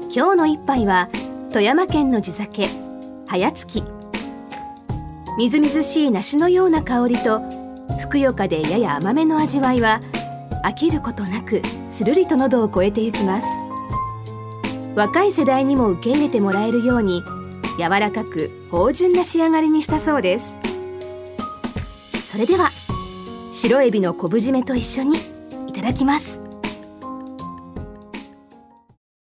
今日の一杯は富山県の地酒早月。みずみずしい梨のような香りとふくよかでやや甘めの味わいは飽きることなくするりと喉を越えてゆきます。若い世代にも受け入れてもらえるように柔らかく芳醇な仕上がりにしたそうです。それでは白エビの昆布締めと一緒にいただきます。